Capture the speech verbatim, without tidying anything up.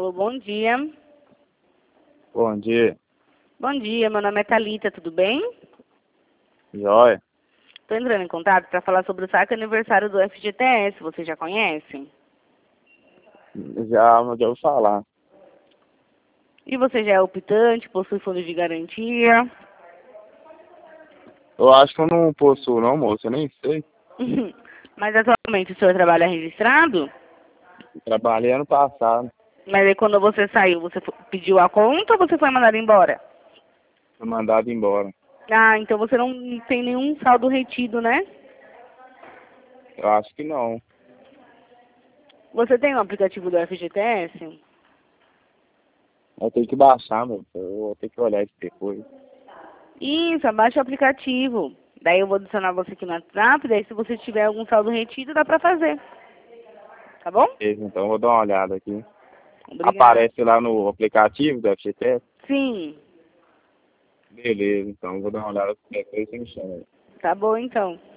Alô, bom dia. Bom dia. Bom dia, meu nome é Thalita, tudo bem? Jóia. Estou entrando em contato para falar sobre o saque aniversário do F G T S, você já conhece? Já não devo falar. E você já é optante, possui fundo de garantia? Eu acho que eu não possuo não, moço. Eu nem sei. Mas atualmente o senhor trabalha registrado? Trabalhei ano passado. Mas aí quando você saiu, você fo- pediu a conta ou você foi mandado embora? Fui mandado embora. Ah, então você não tem nenhum saldo retido, né? Eu acho que não. Você tem o aplicativo do F G T S? Eu tenho que baixar, meu. Eu vou ter que olhar isso depois. Isso, abaixa o aplicativo. Daí eu vou adicionar você aqui no WhatsApp, daí se você tiver algum saldo retido, dá pra fazer. Tá bom? Beleza, então eu vou dar uma olhada aqui. Obrigada. Aparece lá no aplicativo do F G T S? Sim, Beleza, então eu vou dar uma olhada depois você me chama aí. tá bom então.